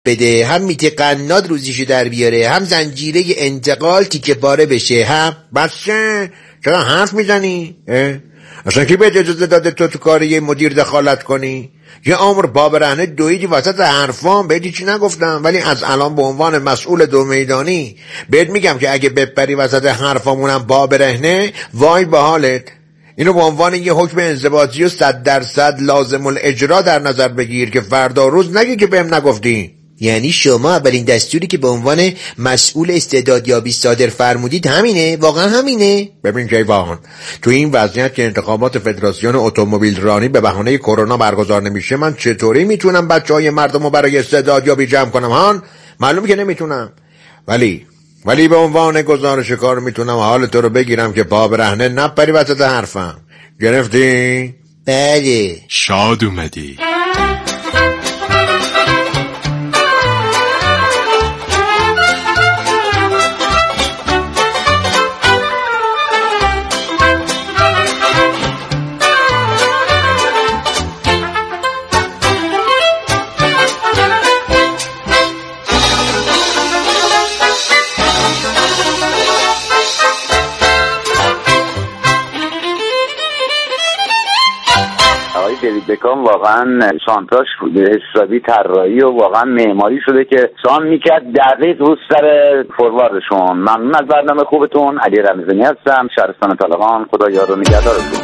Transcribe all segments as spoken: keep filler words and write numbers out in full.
بده، هم میته قناد روزیشو در بیاره، هم زنجیره انتقال تیکه پاره بشه، هم بسه چرا حرف میزنی؟ اصلا کی بهت اجازه داده تو تو کار یه مدیر دخالت کنی؟ یه عمر بابرهنه دویدی وسط حرفام، بهت چی نگفتم، ولی از الان به عنوان مسئول دو میدانی بهت میگم که اگه بپری وسط حرفامونم بابرهنه وای به حالت. اینو به عنوان یه حکم انضباطی و صد درصد لازم الاجرا در نظر بگیر که فردا روز نگی که بهم نگفتی. یعنی شما اولین دستوری که به عنوان مسئول استعدادیابی صادر فرمودید همینه؟ واقعا همینه؟ ببین کیوان، تو این وضعیت که انتخابات فدراسیون اتومبیل رانی به بهانه کرونا برگزار نمیشه، من چطوری میتونم بچهای مردمو برای استعدادیابی جمع کنم؟ هان معلومه که نمیتونم، ولی ولی به عنوان گزارش کار میتونم حال تو رو بگیرم که پا برهنه نپری وسط حرفم. گرفتی؟ بله. شاد اومدی. بکام واقعا شانتاش حسابی طراحی و واقعا معماری شده که سان میکرد دقیق رو سر فورواردشون. ممنون از برنامه خوبتون. علی رمضانی هستم، شهرستان طالقان. خدا یار و نگهدارتون.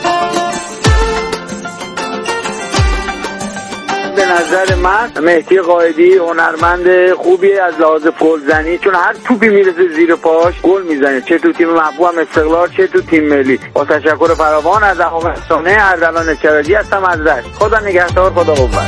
به نظر من مهدی قائدی هنرمند خوبی از لحاظ گلزنی، چون هر توپی میرسه زیر پاش گل میزنه، چه تو تیم محبوبم استقلال چه تو تیم ملی. با تشکر فراوان از احمدسانه اردلان چراجی هستم از رشت. خدا نگهدار، خدا قوت.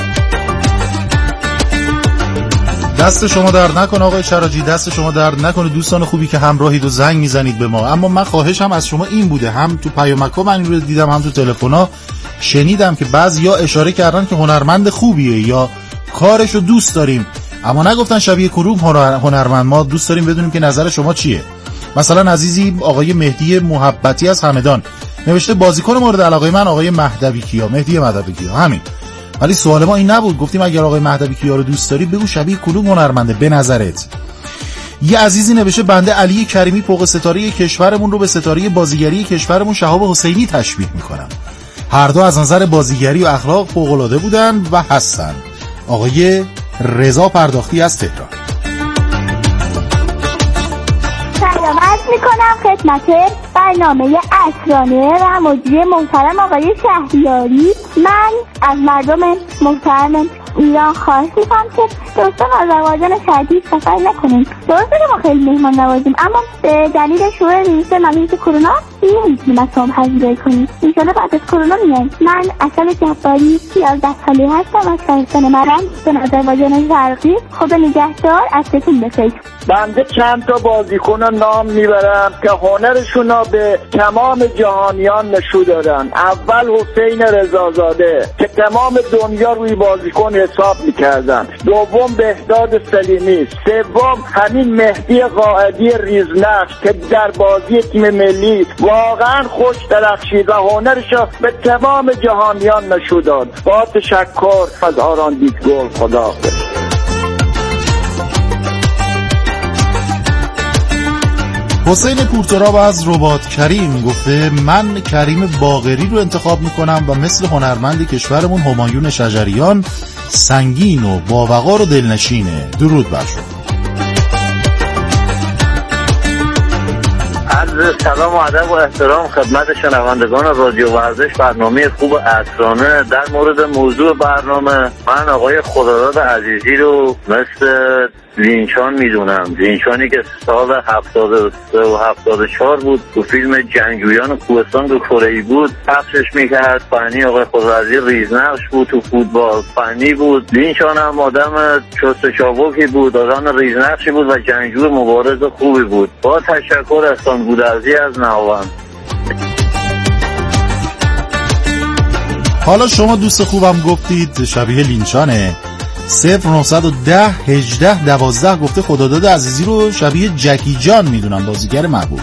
دست شما درد نکنه آقای چراجی، دست شما درد نکنه دوستان خوبی که همراهید و زنگ میزنید به ما. اما من خواهشم از شما این بوده، هم تو پیامک‌ها من رو دیدم هم تو تلفن‌ها شنیدم که بعضیا اشاره کردن که هنرمند خوبیه یا کارشو دوست داریم، اما نگفتن شبیه کدوم هنرمند. ما دوست داریم بدونیم که نظر شما چیه. مثلا عزیزی آقای مهدی محبتی از همدان نوشته بازیکن مورد علاقه من آقای مهدوی کیا، مهدی مهدوی کیا، همین. ولی سوال ما این نبود، گفتیم اگر آقای مهدوی کیا رو دوست داری بگو شبیه کدوم هنرمنده به نظرت. یه عزیزی نوشته بنده علی کریمی فوق ستاره کشورمون رو به ستاره بازیگری کشورمون شهاب حسینی تشبیه میکنم. هر دو از نظر بازیگری و اخلاق فوق‌العاده بودن و هستن. آقای رضا پرداختی از تهران. سلام عرض میکنم خدمت برنامه عصرانه و مدیر محترم آقای شهریاری. من از مردم محترم ایران خواهش میکنم که دوستان آذربایجان شدید سفر نکنیم. درسته که ما خیلی مهمان نوازیم، اما به دلیل شروع ریزش مریض کرونا نمیتونیم از شما پذیرایی کنیم. انشالله بعد از کرونا میایم. من اصل جباری یازده ساله هستم از شهرستان مرم به آذربایجان شرقی. خدا نگهدار، ازتون بخیر. بنده چند تا بازیکن نام میبرم که هنرشون رو به تمام جهانیان نشون دادن. اول حسین رضازاده که تمام دنیا روی بازیکن حساب میکردن. دوم بهداد سلیمی. سوم همین مهدی قائدی ریزنقش که در بازی تیم ملی واقعا خوش درخشید و هنرش رو به تمام جهانیان نشون داد. با تشکر از آران دیدگل. خدا. حسین پورتراب از رباط کریم گفته من کریم باقری رو انتخاب میکنم و مثل هنرمند کشورمون همایون شجریان سنگین و باوقار و دلنشینه. درود بر شما. عرض سلام و ادب و احترام خدمت شنوندگان رادیو ورزش. برنامه خوب عصرانه. در مورد موضوع برنامه، من آقای خداداد عزیزی رو مثل لینچان میدونم. لینچانی که سال هفتاد و سه و هفتاد و چهار بود تو فیلم جنگجویان کوهستان دو کره‌ای بود پخشش میکرد. فنی آقای خدادادی ریزنقش بود تو فوتبال، فنی بود. لینچان هم آدم چست چابکی بود، آدم ریزنقشی بود و جنگجوی مبارز خوبی بود. با تشکر احسان گودرزی از نهاوند. حالا شما دوست خوبم گفتید شبیه لینچانه. صفر نهصد و ده هجده دوازده گفته خداداد عزیزی رو شبیه جکی جان میدونم، بازیگر محبوبم.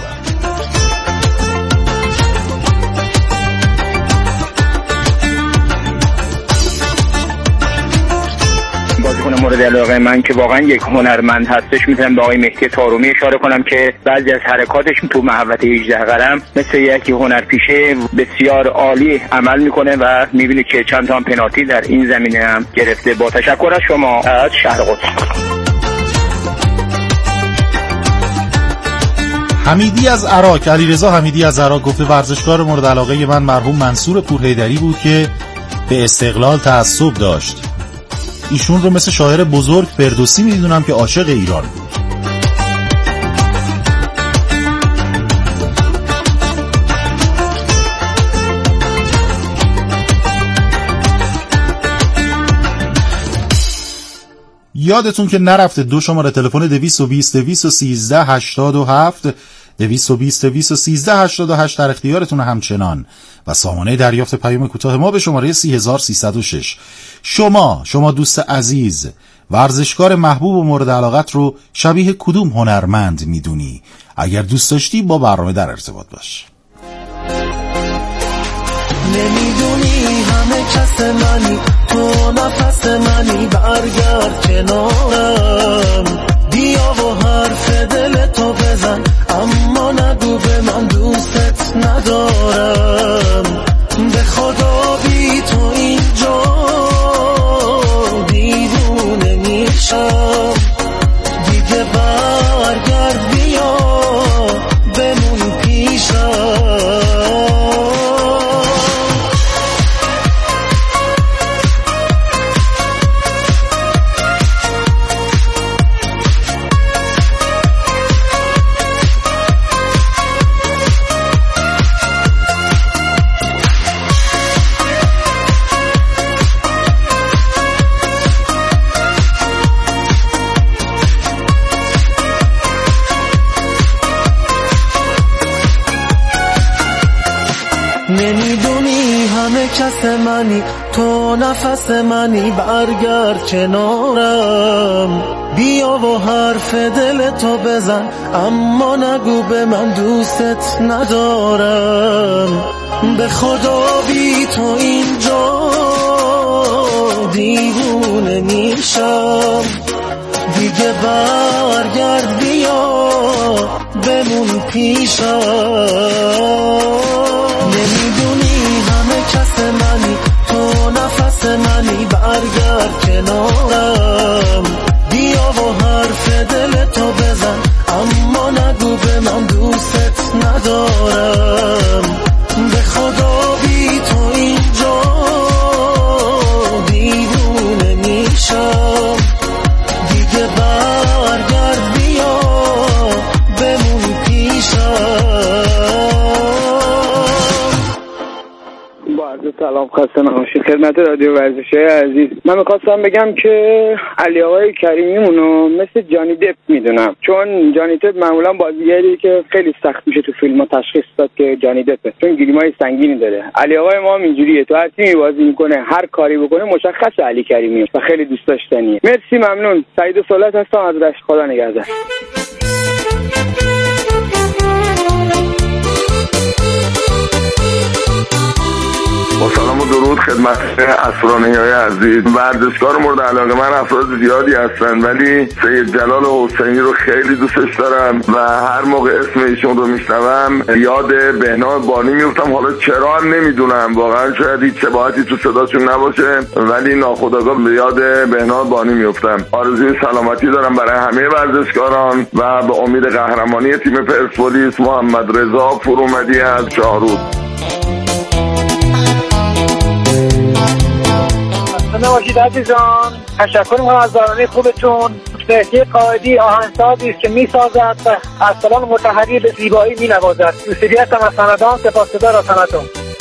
بازیکن مورد علاقه من که واقعا یک هنرمند هستش، میتونم به آقای مهدی طارمی اشاره کنم که بعضی از حرکاتش تو محوطه هجده قلم مثل یک هنرپیشه بسیار عالی عمل میکنه و میبینید که چند تا پنالتی در این زمینه هم گرفته. با تشکر از شما از شهر قدس. حمیدی از عراق، علیرضا حمیدی از عراق گفته ورزشکار مورد علاقه من مرحوم منصور پورحیدری بود که به استقلال تعصب داشت. ایشون رو مثل شاعر بزرگ فردوسی میدونم که عاشق ایران بود. یادتون که نرفته دو شماره تلفن دویست و بیست دویست و سیزده هشتاد و هفت دویست و بیست دویست و سیزده هشتاد و هشت در اختیارتون همچنان و سامانه دریافت پیام کوتاه ما به شماره سی هزار سیصد و شش. شما شما دوست عزیز ورزشکار محبوب و مورد علاقت رو شبیه کدوم هنرمند میدونی؟ اگر دوست داشتی با برنامه در ارتباط باش. نمیدونی همه کس منی، تو نفس منی، برگرد کنارم، بیا و حرف دل تو بزن، اما نگو به من دوستت ندارم. به خدا بی تو اینجا دیوونه میشم، دیگه برگرد بیا بمون پیشم. نمیدونی همه کس منی، تو نفس منی، برگرد کنارم، بیا و حرف دل تو بزن، اما نگو به من دوستت ندارم. به خدا بی تو اینجا دیوونه میشم، دیگه برگرد بیا بمون پیشم. نمیدونی همه کس منی، تو نفس منی، برگرد کنارم، بیا و حرف دل تو بزن، اما نگو به من دوستت ندارم. به خدا بی تو اینجا دیوونه میشم، دیگه برگرد بیا بمون پیشم. سلام، خسته نباشید خدمت رادیو ورزشی عزیز. من میخواستم بگم که علی آقای کریمیمونو مثل جانی دپ میدونم، چون جانی دپ معمولا بازیگری که خیلی سخت میشه تو فیلم‌ها تشخیص داد که جانی دپه، چون گریمای سنگینی داره. علی آقای ما هم اینجوریه، تو هر تیمی بازی میکنه هر کاری بکنه مشخصه علی کریمی و خیلی دوست داشتنیه. مرسی، ممنون. سعید صلت هستم از رشت. خدا نگهدار. با سلام و درود خدمت اسرانی‌های عزیز. ورزشکار مورد علاقه من افراد زیادی هستن، ولی سید جلال حسینی رو خیلی دوستش دارم و هر موقع اسم ایشون رو میشنوم یاد بهنام بانی میفتم. حالا چرا هم نمیدونم، واقعا شاید هیچ شباهتی تو صداشون نباشه، ولی ناخودآگاه به یاد بهنام بانی میفتم. آرزوی سلامتی دارم برای همه ورزشکاران و به امید قهرمانی تیم پرسپولیس. محمد رضا فرومدی از شاهرود. نباشید عزیزان، تشکر می‌کنم از برنامه خوبتون. مهدی قائدی آهنگسازی است که می‌سازد و از سلام مطهری به زیبایی می‌نوازد. دوستی هستم از سندان، سپاسگزار از سندان.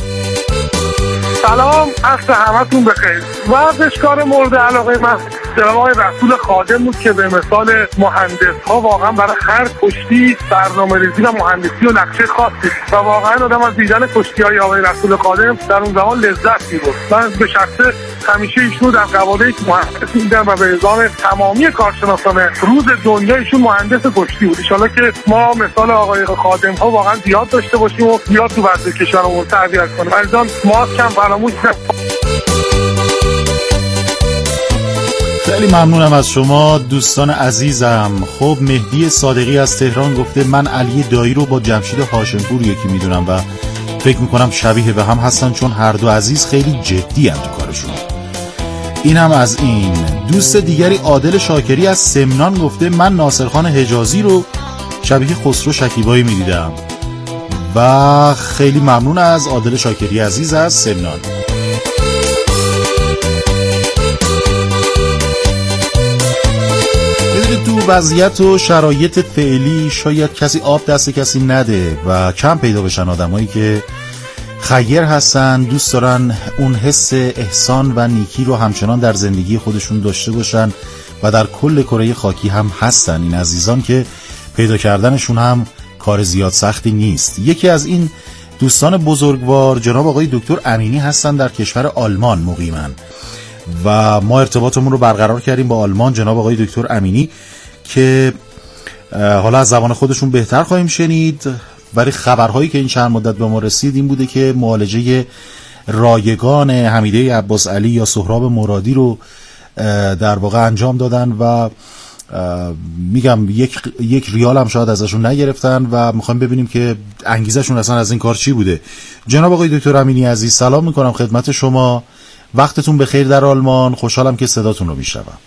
سلام، عصر همتون بخیر. ورزشکار مورد علاقه من جناب آقای رسول خادم بود که به مثال مهندس ها واقعا برای هر کشتی برنامه‌ریزی و مهندسی و نقشه خاصی و واقعا آدم از دیدن کشتی‌های آقای رسول خادم در اون زمان لذت می‌برد. من به شخصه همیشه ایشون در قواله مهندس می‌دیدم و به ازای تمامی کارشناسان روز دنیا ایشون مهندس کشتی بود. ان شاءالله که ما مثال آقای خادم ها واقعا زیاد داشته باشیم و زیاد تو ورزش کشورمون تربیت کنیم. عزیزان ماسک هم فراموش نکنید. خیلی ممنونم از شما دوستان عزیزم. خب مهدی صادقی از تهران گفته من علی دایی رو با جمشید هاشمپور یکی میدونم و فکر میکنم شبیه به هم هستن چون هر دو عزیز خیلی جدی هم تو کارشون. این هم از این. دوست دیگری عادل شاکری از سمنان گفته من ناصرخان حجازی رو شبیه خسرو شکیبایی میدیدم و خیلی ممنون از عادل شاکری عزیز از سمنان. تو وضعیت و شرایط فعلی شاید کسی آب دست کسی نده و کم پیدا بشن آدمایی که خیر هستن، دوست دارن اون حس احسان و نیکی رو همچنان در زندگی خودشون داشته باشن و در کل کره خاکی هم هستن. این عزیزان که پیدا کردنشون هم کار زیاد سختی نیست. یکی از این دوستان بزرگوار جناب آقای دکتر امینی هستن، در کشور آلمان مقیمن و ما ارتباطمون رو برقرار کردیم با آلمان. جناب آقای دکتر امینی که حالا از زبان خودشون بهتر خواهیم شنید، ولی خبرهایی که این چند مدت به ما رسید این بوده که معالجه رایگان حمیده عباس علی یا سهراب مرادی رو در واقع انجام دادن و میگم یک یک ریال هم شاید ازشون نگرفتن و میخوایم ببینیم که انگیزشون اصلا از این کار چی بوده. جناب آقای دکتر امینی عزیز سلام میکنم خدمت شما، وقتتون بخیر در آلمان، خوشحالم که صداتون رو میشنوم.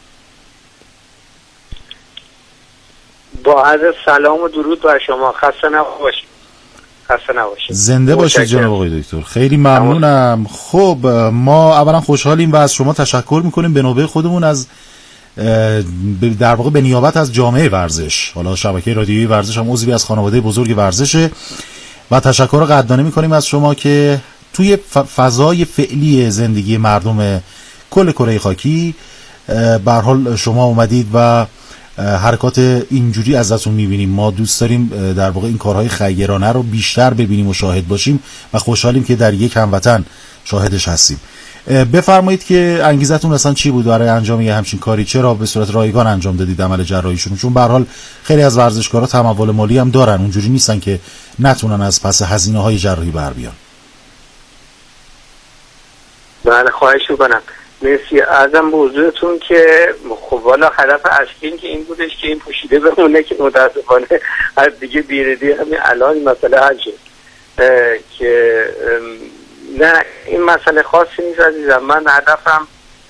با عرض سلام و درود بر شما، خسته نباشید. خسته نباشید. زنده باشید جناب آقای دکتر، خیلی ممنونم. خب ما اولا خوشحالیم و از شما تشکر میکنیم به نوبه خودمون، از در واقع به نیابت از جامعه ورزش، حالا شبکه رادیویی ورزش هم عضوی از خانواده بزرگ ورزشه و تشکر رو قدردانی میکنیم از شما که توی فضای فعلی زندگی مردم کل کره خاکی به هر حال شما اومدید و حرکات اینجوری ازتون میبینیم. ما دوست داریم در واقع این کارهای خیرانه رو بیشتر ببینیم و شاهد باشیم و خوشحالیم که در یک هموطن شاهدش هستیم. بفرمایید که انگیزتون اصلا چی بود برای انجام یه همچین کاری؟ چرا به صورت رایگان انجام دادید عمل جراحیشون؟ چون به هر حال خیلی از ورزشکارا تمول مالی هم دارن، اونجوری نیستن که نتونن از پس هزینه‌های جراحی بر بیان. بله خواهش میکنم. مرسی. ازم به حضورتون که خب والا هدف اصلی که این بودش که این پوشیده بمونه که متاسفانه از دیگه بیردی همین الان مسئله حل شد که نه این مسئله خاصی نیست عزیزم. من هدفم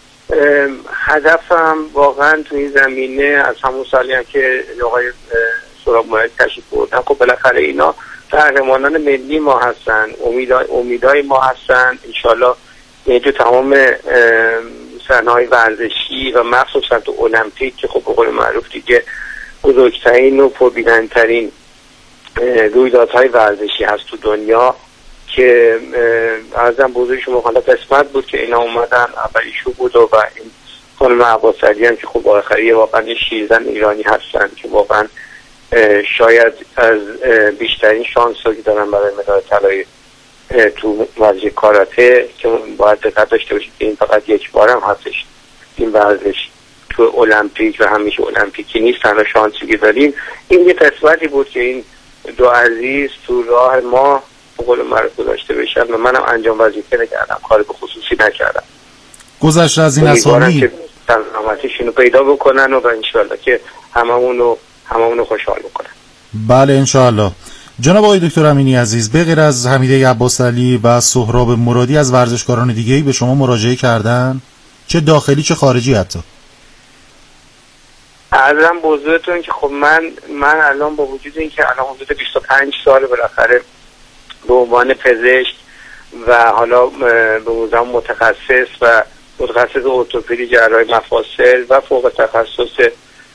هدفم واقعا تو این زمینه از همون سالی هم که آقای سهراب مرادی تشریف بردن، خب بالاخره اینا قهرمانان ملی ما هستن، امیدای امیدای ما هستن انشالله. یعنی تو تمام صحنه‌های ورزشی و مخصوصا تو المپیک که خب به قول معروف دیگه بزرگترین و پربینندترین رویدادهای ورزشی هست تو دنیا که ارزم بزرگ شما حالا قسمت بود که اینا اومدن، اولیشو بود و این خانم عباس علی هم که خب آخری واقعا شیرزن ایرانی هستن که واقعا شاید از بیشترین شانس رو که دارن برای مدال طلای تو ورزش کاراته که باید دقت داشته باشید که این فقط یک بار هم هستش این ورزش تو المپیک و همیشه المپیکی نیست، تنها شانسی که داریم. این یه قسمتی بود که این دو عزیز تو راه ما به قول معروف گذاشته بشن و منم انجام وظیفه نکردم، کار به خصوصی نکردم. گذشته از این اسامی که سلامتیشون رو پیدا بکنن و انشالله که هممونو هممونو خوشحال بکنن. بله انشالله. جناب آقای دکتر امینی عزیز، به غیر از حمیده عباس علی و سهراب مرادی از ورزشکاران دیگه‌ای به شما مراجعه کردن؟ چه داخلی چه خارجی حتی؟ عرضم بزرگتون که خب من من الان با وجود این که الان حدود بیست و پنج سال بالاخره به عنوان پزشک و حالا به عنوان متخصص و متخصص ارتوپدی جراحی مفاصل و فوق تخصص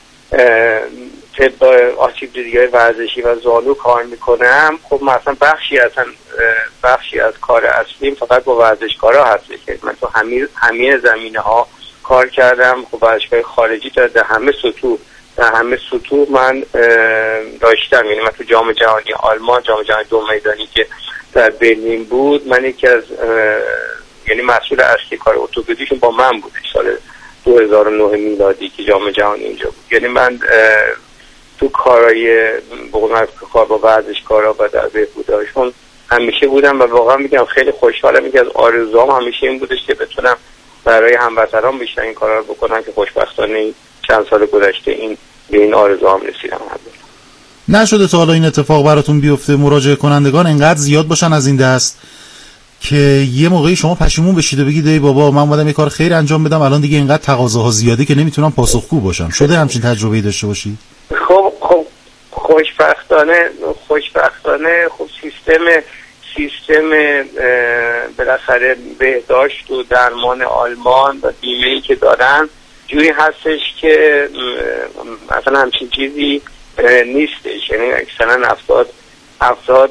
طب آسیب دیدگی ورزشی و زانو کار میکنم. خب مثلا بخشی از بخشی از کار اصلیم فقط با ورزشکارا هست که من تو همه همه زمینه ها کار کردم. خب ورزشگاه خارجی در همه سطوح در همه سطوح من داشتم. یعنی من تو جام جهانی آلمان، جام جهانی دو میدانی که در برلین بود، من یکی از یعنی مسئول اصلی کار ارتوپدیشون با من بود سال دو هزار و نه میلادی که جام جهانی اینجا بود. یعنی من تو کارهای بقول کار با ورزشکارا و در بهبودیشون همیشه بودم و واقعا میگم خیلی خوشحالم. یکی از آرزوام همیشه این بودش که بتونم برای هموطنان بیشتر این کارا رو بکنم که خوشبختانه چند سال گذشته این به این آرزوام رسیدم. نشده تا حالا این اتفاق براتون بیفته مراجعه کنندگان انقدر زیاد باشن از این دست که یه موقعی شما پشیمون بشید و بگید ای بابا من اومدم یه کار خیر انجام بدم الان دیگه اینقدر تقاضاها زیاده که نمیتونم پاسخگو باشم؟ شده همچین تجربه‌ای داشته باشید؟ خب خب خوشبختانه خوشبختانه خب سیستم سیستم بالاخره بهداشت و درمان آلمان و بیمه‌ای که دارن جوری هستش که مثلا همچین چیزی نیستش. یعنی اکثرا افراد افراد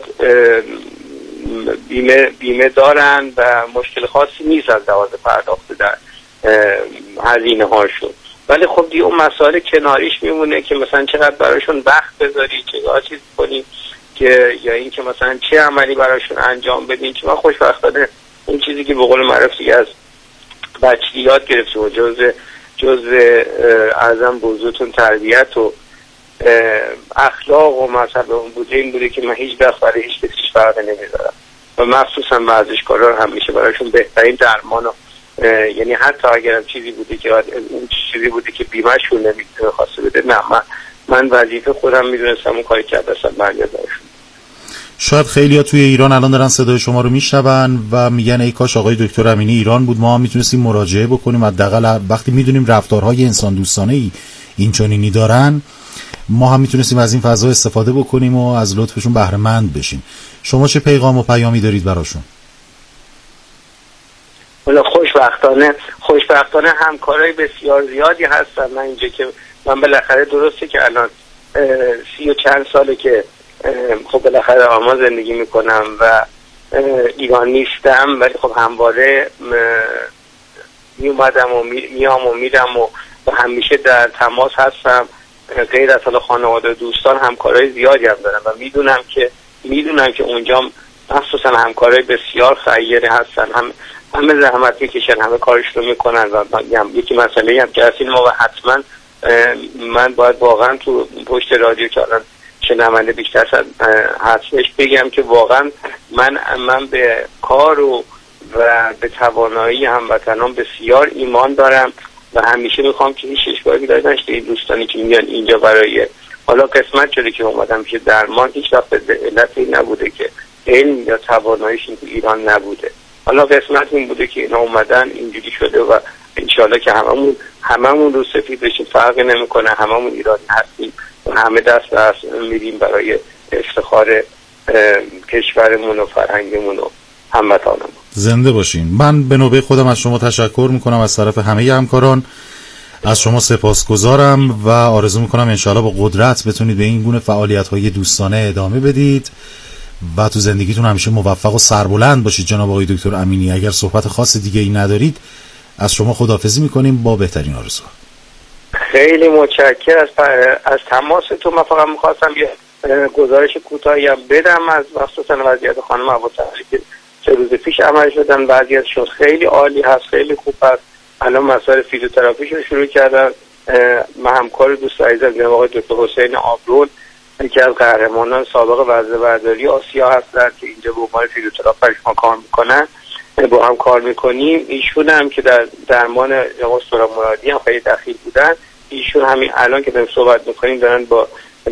بیمه بیمه دارن و مشکل خاصی نیست از لحاظ پرداخت در هزینه هاشون، ولی خب دیگه اون مسائل کناریش میمونه که مثلا چقدر براشون وقت بذاری، چقدر چیز کنی که یا این که مثلا چه عملی براشون انجام بدین. که من خوشبختانه این چیزی که به قول معروف دیگه از بچگی یاد گرفتم و جزء جزء ارزم بزرگتون تربیت و اخلاق و مذهب اون بوده این بوده که من هیچ وقت برای هیچ کسی فرقی نمیذارم و مخصوصا ورزشکارا همیشه برایشون بهترین درمان و یعنی حتی اگرم چیزی بوده که اون چیزی بوده که بیمه‌شون نمیتونه خواسته بده، نه من من وظیفه خودم میدونستم اون کاری که دستم برگرداشتم. شاید خیلی‌ها توی ایران الان دارن صدای شما رو میشنون و میگن ای کاش آقای دکتر امینی ایران بود، ما هم میتونستیم مراجعه بکنیم، حداقل وقتی میدونیم رفتارهای انسان دوستانه‌ای این چنینی دارن ما هم میتونستیم از این فضا استفاده بکنیم و از لطفشون بهره مند بشیم. شما چه پیغام و پیامی دارید براشون؟ والا خوشبختانه خوشبختانه همکارای بسیار زیادی هستن. من اینجا که من بالاخره درسته که الان سی و چند ساله که خب بالاخره آلمان زندگی میکنم و ایران نیستم، ولی خب همواره می اومدم و میام و میرم و همیشه در تماس هستم. غیر از حالا خانواده و دوستان همکارای زیادی هم دارم و میدونم که میدونم که اونجا مخصوصا همکارای بسیار خیری هستن، هم همه زحمت میکشن، همه کارش رو میکنن و یکی مسئله هم که اصلا ما حتما من باید واقعا تو پشت رادیو که الان شنونده بیشتر هستش بگم که واقعا من من به کار و و به توانایی هموطنان بسیار ایمان دارم و همیشه میخوام که هیچ اشکالی داشته نشه. این دوستانی که میان اینجا برای حالا قسمت شده که اومدم که درمان هیچ وقت به علت این نبوده که علم یا تواناییش این تو ایران نبوده، حالا قسمت این بوده که اینا اومدن اینجوری شده و انشالله که هممون هممون رو سفید بشیم، فرقی نمیکنه، هممون ایرانی هستیم و همه دست به دست میریم برای افتخار کشورمون و فرهنگمون و هموطنمون. زنده باشین. من به نوبه خودم از شما تشکر میکنم، از طرف همه همکاران از شما سپاسگزارم و آرزو میکنم انشالله با قدرت بتونید به این گونه فعالیت‌های دوستانه ادامه بدید و تو زندگیتون همیشه موفق و سربلند باشید. جناب آقای دکتر امینی، اگر صحبت خاص دیگه ای ندارید از شما خداحافظی میکنیم با بهترین آرزوها. خیلی متشکرم از از تماستون. من فقط میخواستم یه گزارش کوتاهی بدم از مخصوصا وضعیت خانم ابوطاهری که سه روز پیش عمل شدن. وضعیتشون خیلی عالی هست، خیلی خوب هست. الان مسائل فیزیوتراپیشون شروع کردن. من همکار دوست عزیزم جناب آقای دکتر حسین آبرون که از قهرمانان سابق وزنه برداری آسیا هستن که اینجا به عنوان فیزیوتراپیست ما کار میکنن، با هم کار میکنیم. ایشون هم که در درمان جناب سهراب مرادی هم خیلی دخیل بودن. ایشون همین الان که داریم صحبت میکنیم دارن با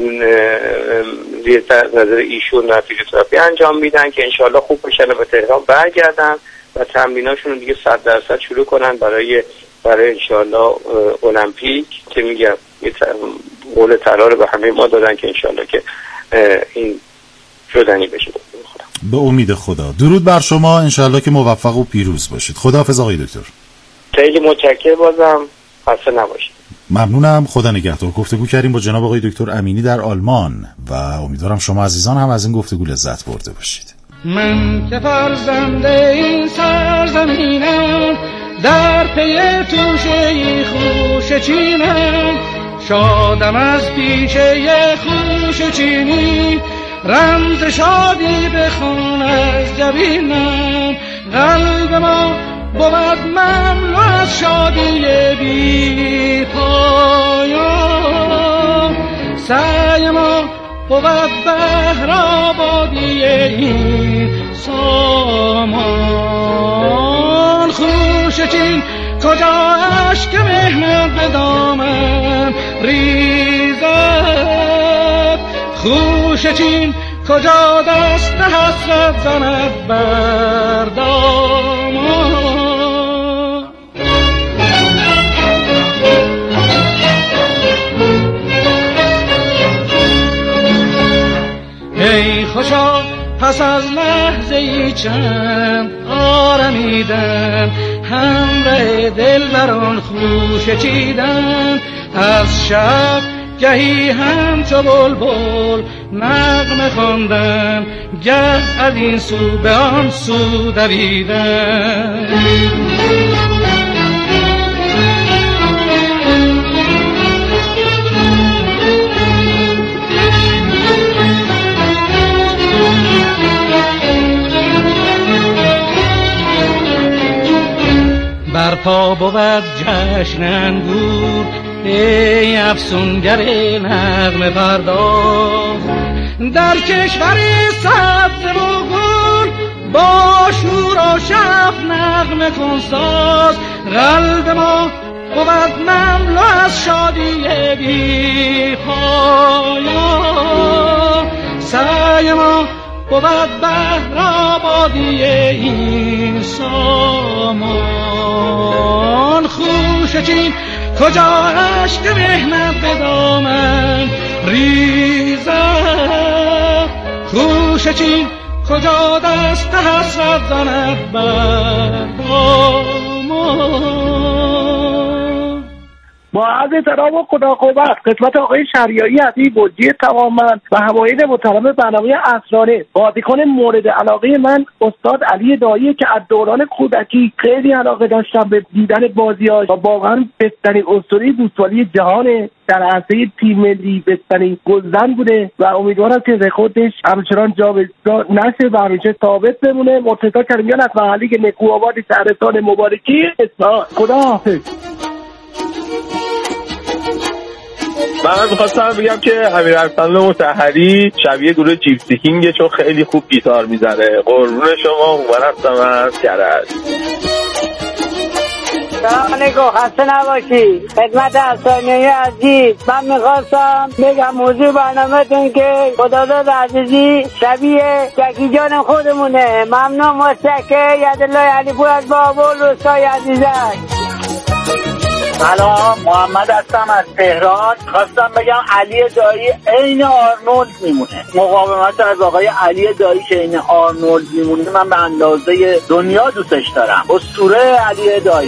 زیر نظر ایشون و فیزیوتراپی انجام میدن که انشالله خوب بشن و به تهران برگردن و تمریناشون رو دیگه صد درصد شروع کنن برای برای انشالله المپیک که میگم یه قول طلا رو به همه ما دادن که انشالله که این شدنی بشه. به امید خدا. درود بر شما، انشالله که موفق و پیروز باشید. خداحافظ آقای دکتر. خیلی متشکرم، بازم خسته نباشید. ممنونم، خدا نگهدار. گفتگو کردیم با جناب آقای دکتر امینی در آلمان و امیدوارم شما عزیزان هم از این گفتگو لذت برده باشید. من که فرزند این سرزمینم، در پی توشه خوش چینم، شادم از پیشه خوش چینی، رمز شادی بخون از جبینم. قلب ما بود مملو از شادی بی پایان، سعی ما بود بهر آبادی این سامان. خوش چین کجا اشک مهنت به دامن ریزد، خوش چین کجا دست حسرت زند بر دامان. ای خوشا پس از لحظه ای چند آرمیدن، همراه دل بران خوش چیدن، از شب گهی همچو بلبل نغمه خواندن، گه از این سو به آن سو دویدن. برپا بود جشن انگور ای افسونگر نغمه پرداز، در کشور سبز و گل با شور و شب نغمه کن ساز. قلب ما بود مملو از شادی بی پایان، سعی ما بود بهر آبادی این سامان. خوش چین کجا اشک مهنت به دامن ریزد، خوش چین کجا دست حسرت زند بر دامان. با عرض احترام و خدا قوت خدمت آقای شهریاری عزیز بودجه تماماً و همایون محترم برنامه اسراره، بازیکن مورد علاقه من استاد علی دایی که از دوران کودکی خیلی علاقه داشتم به دیدن بازیاش و واقعا بهترین اسطوره فوتبالی جهان در عرصه تیم ملی، بهترین گلزن بوده و امیدوارم که رکوردش همچنان جاودانه نشه و همیشه ثابت بمونه. مرتضی کریمیان از محلی نکوآباد شهرستان مبارکی اصفهان. خداحافظ. من می‌خواستم بگم که امیر ارسلان مطهری شبیه گروه جیپسی کینگه چون خیلی خوب گیتار میزنه. قربون شما، هومن هستم از کرج. سلام علیکم، خسته نباشی. خدمت اسرانیای عزیز، من میخواستم بگم موضوع برنامه‌تون که خداداد عزیزی شبیه جکی جان خودمونه. ممنون، متشکرم. یدالله علیپور از بابل روستای عزیزک. سلام، محمد هستم از تهران. خواستم بگم علی دایی عین آرنولد میمونه. مقاومت از آقای علی دایی که عین آرنولد میمونه من به اندازه دنیا دوستش دارم. اسطوره علی دایی.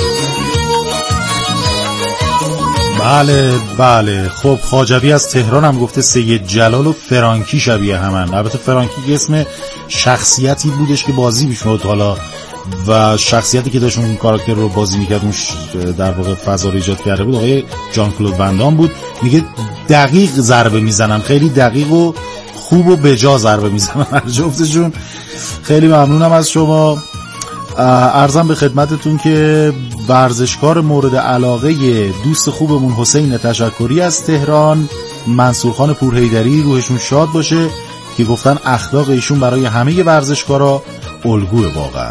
بله بله. خب خواجوی از تهران هم گفته سید جلال و فرانکی شبیه همن. البته فرانکی اسم شخصیتی بودش که بازی میشد حالا و شخصیتی که داشت اون کاراکتر رو بازی میکرد اون در واقع فضا رو ایجاد کرده بود آقای جان کلود وندام بود. میگه دقیق ضربه میزنن، خیلی دقیق و خوب و بجا ضربه میزنن هر جفتشون. خیلی ممنونم از شما. عرضم به خدمتتون که ورزشکار مورد علاقه دوست خوبمون حسین تشکری از تهران، منصورخان پورحیدری روحشون شاد باشه که گفتن اخلاق ایشون برای همه ورزشکارا الگوه واقعا.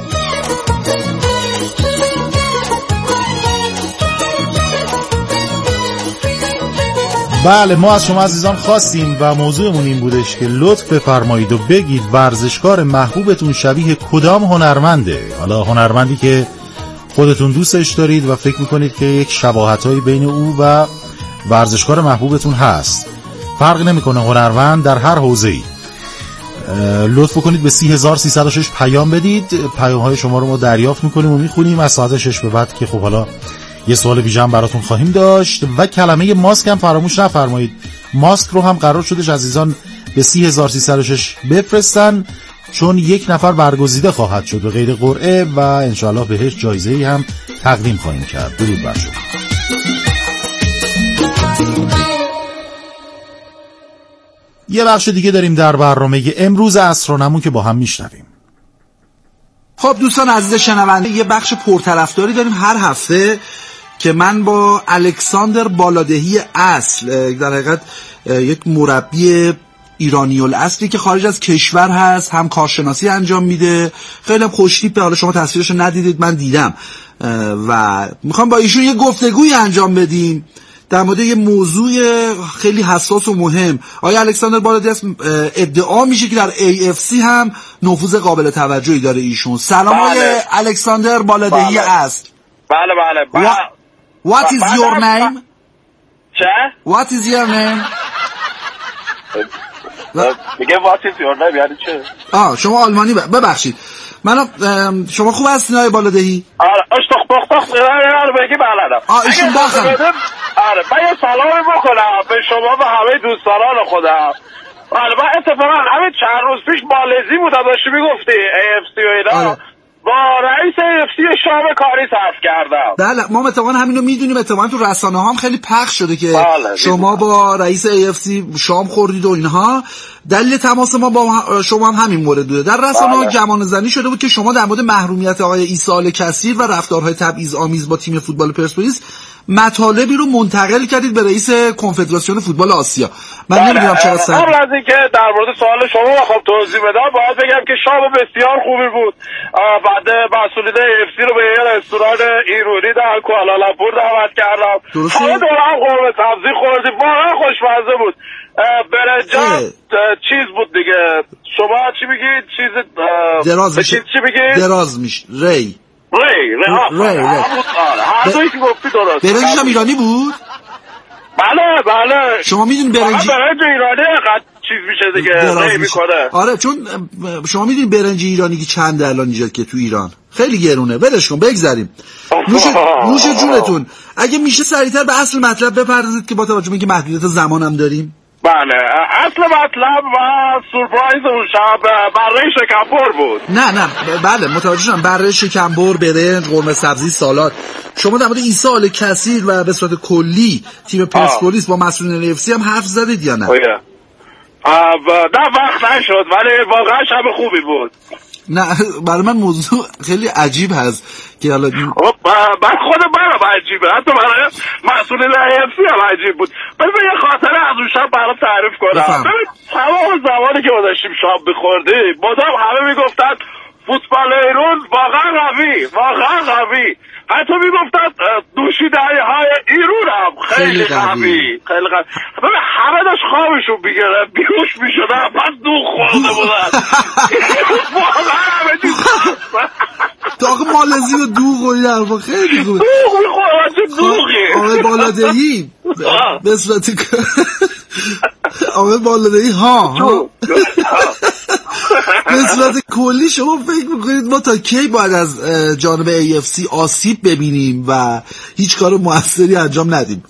بله، ما از شما عزیزان خواستیم و موضوعمون این بودش که لطف بفرمایید و بگید ورزشکار محبوبتون شبیه کدام هنرمنده. حالا هنرمندی که خودتون دوستش دارید و فکر میکنید که یک شباهتایی بین او و ورزشکار محبوبتون هست. فرق نمیکنه هنرمند در هر حوزه‌ای. لطف کنید به سی هزار و سیصد و شش پیام بدید. پیام های شما رو ما دریافت میکنیم و میخونیم از ساعت شش به بعد که خب حالا یه سوال ویژه هم براتون خواهیم داشت و کلمه ماسک هم فراموش نفرمایید. ماسک رو هم قرار شدش عزیزان به سی هزار و سیصد و شش بفرستن چون یک نفر برگزیده خواهد شد به غیر قرعه و انشاءالله بهش جایزه‌ای هم تقدیم خواهیم کرد. درود بر شما. یه بخش دیگه داریم در برنامه امروز عصرانمون که با هم میشنویم. خب دوستان عزیز شنونده، یه بخش پرطرفداری داریم هر هفته که من با الکساندر بالادهی اصل، در حقیقت یک مربی ایرانی الاصلی که خارج از کشور هست، هم کارشناسی انجام میده، خیلی هم خوشتیپه. حالا شما تصویرشو ندیدید، من دیدم. و میخوام با ایشون یه گفتگوی انجام بدیم در مورد یه موضوع خیلی حساس و مهم. آیا الکساندر بالادهی است ادعا میشه که در ای اف سی هم نفوذ قابل توجهی داره ایشون. سلام آقای بله. الکساندر بالادهی است. بله بله بله. What is your name? چه؟ What is your name? میگه what is your name یعنی چه؟ آه شما آلمانی ببخشید. من شما خوب هستین آقای بالادهی؟ آره اشتاق بخت رو بگی بلدم. آه ایشون باخم. آره من یه سلامی بکنم به شما و همه دوستان خودم. آره من اتفاقا همین چند روز پیش مالزی بودم داشتی میگفتی ای اف سی و اینا. آره. با رئیس ای اف سی شام کاری صرف کردم. بله ما اتفاقا همین رو میدونیم، اتفاقا تو رسانه ها هم خیلی پخش شده که بله. شما با رئیس ای اف سی شام خوردید و اینها. دلیل تماس ما با شما هم همین مورد بوده. در رسانه ها گمان زنی شده بود که شما در مورد محرومیت آقای عیسی آل کثیر و رفتارهای تبعیض آمیز با تیم فوتبال پرسپولیس مطالبی رو منتقل کردید به رئیس کنفدراسیون فوتبال آسیا. من نمیدونم چرا سر قبل از اینکه در مورد سوال شما بخوام توضیح بدم باید بگم که شام بسیار خوبی بود. بعد مسئولین ای اف سی رو به یه رستوران ایرانی در کوالالامپور دعوت کردم. همه دوران قرمه سبزی خوردیم، واقعا خوشمزه بود. برنجان چیز بود دیگه. شما چی میگید؟ چیز دراز میشه. چی میگید؟ دراز میشه. ری ری ری ری ری هر دویی که گفتی درست. برنجش هم ایرانی بود؟ بله بله. شما میدونی برنج برنج ایرانی قد چیز میشه دیگه ری میکنه. آره چون شما میدونی برنج ایرانی که چند الان اینجا که تو ایران خیلی گرونه. ولش کن بگذریم. نوش نوش جونتون. اگه میشه سریعتر به اصل مطلب بپردازید که با توجه به اینکه محدودیت زمانم داریم. بله اصل مطلب و سورپرایز اون شب بره شکمبر بود. نه نه بله متوجه شدم. بره شکمبر، برنج، قرمه سبزی، سالاد. شما در مورد عیسی آل کثیر و به صورت کلی تیم پرسپولیس با مسئولین ای اف سی هم حرف زدید یا نه؟ نه وقت نشد ولی واقعا شب خوبی بود. نه برای من موضوع خیلی عجیب هست که حالا من خود منم عجیبه، حتی برای مسئولین ای اف سی هم عجیب بود. بذار یه خاطره از اون شب برام تعریف کنم. ببین تمام زمانی که ما داشتیم شام بخوردیم مدام همه میگفتن فوتبال ایران واقعا قوی، واقعا قوی. حتی میگفتن دوشیدنی های ایران هم خیلی قوی، خیلی قوی. ببین همه داشت خوابشون میگرد، بیهوش میشدن، پس دوغ خورده بودن. واقعا همه چیز تو آقا مالزی و دوغ و این حرفا خیلی خوبه. دوغ میخورد چه دوغی. آقای بالادهی به صورت آقای بالادهی ها ها به صورت کلی شما فکر میکنید ما تا کی باید از جانب ای اف سی آسیب ببینیم و هیچ کار موثری انجام ندیم؟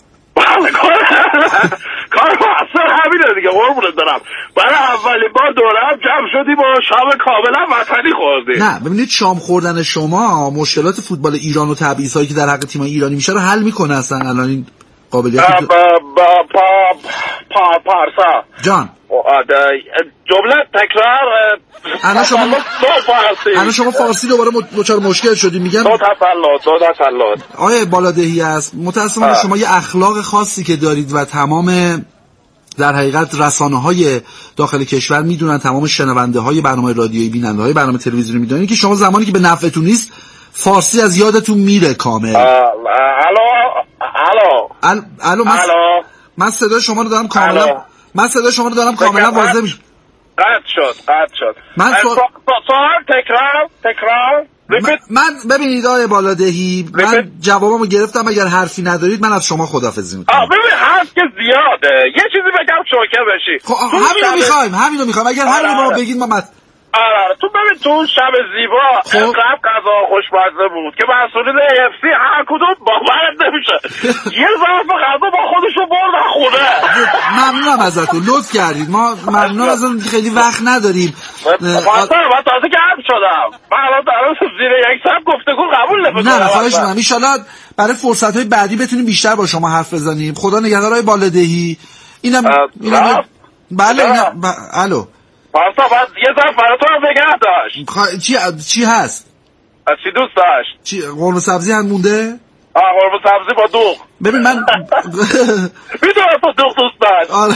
کار موثر همینه دیگه قربونت دارم. برای اولین بار دوره هم جمع شدیم و شام کاملا وطنی خوردیم. نه ببینید شام خوردن شما مشکلات فوتبال ایران و تبعیض‌هایی که در حق تیم ایرانی میشه رو حل میکنه اصلا الان این قابلیت با با پا پا پارسا جان جمله تکرار الان شما الان شما فارسی دوباره دچار مشکل شدی میگم دو تسلط دو تسلط آیه بالادهی است متأسفانه شما یه اخلاق خاصی که دارید و تمام در حقیقت رسانه‌های داخل کشور میدونن، تمام شنونده‌های برنامه رادیویی، بیننده‌های برنامه تلویزیونی میدونن که شما زمانی که به نفعتون نیست فارسی از یادتون میره کامل. الو الو الو من صدای شما رو دارم کاملا من صدای شما رو دارم کاملا واضح میشه. قطع شد قطع شد من سوال تکرار تکرار من ببینید آقای بالادهی من جوابمو گرفتم، اگر حرفی ندارید من از شما خداحافظی میکنم. ببین حرف که زیاده، یه چیزی بگم شوکه بشی. خب همینو میخوایم همینو میخوایم اگر همینو ما بگید ما مت آره تو ببین تو اون شب زیبا اینقدر غذا خوشمزه بود که مسئولین ای اف سی هر کدوم باورت نمیشه یه ظرف غذا با خودشون بردن خونه. ممنونم ازتون لطف کردید، ما ممنون از اون خیلی وقت نداریم. مثلا من تازه گرم شدم، من الان دارم زیر یک ساعت گفتگو قبول نمیکنم. نه خواهش میکنم ان شاءالله برای فرصت‌های بعدی بتونیم بیشتر با شما حرف بزنیم. خدا نگهدارای بالادهی. اینم اینم بله اینم الو پارسا بعد یه ظرف برای تو هم بگه داشت. خ... چی چی هست؟ چی دوست داشت؟ چی قرمه سبزی هم مونده؟ آه قرمه سبزی با دوغ. ببین من میدونم تو دوغ دوست داشت. آره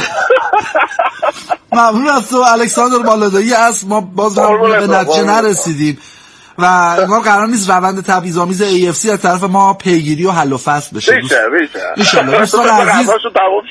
ممنون از تو الکساندر بالادهی است. ما باز به نتیجه نرسیدیم و انگار قرار نیست روند تبعیض‌آمیز ای اف سی از طرف ما پیگیری و حل و فصل بشه. میشه میشه ان شاء الله. دوستان عزیز